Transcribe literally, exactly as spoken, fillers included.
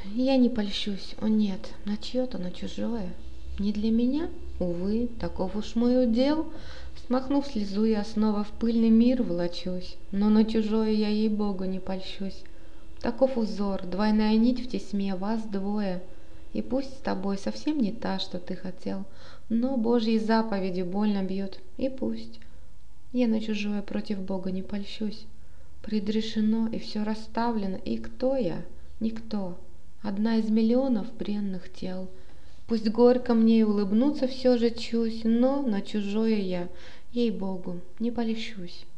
я не польщусь, о нет, на чье-то, на чужое. Не для меня, увы, таков уж мой удел. Смахнув слезу, я снова в пыльный мир волочусь, но на чужое я ей-богу не польщусь. Таков узор, двойная нить в тесьме, вас двое. И пусть с тобой совсем не та, что ты хотел, но Божьей заповедью больно бьет, и пусть. Я на чужое против Бога не польщусь. Предрешено, и все расставлено, и кто я? Никто. Одна из миллионов бренных тел. Пусть горько мне и улыбнуться все же чусь, но на чужое я, ей-богу, не польщусь.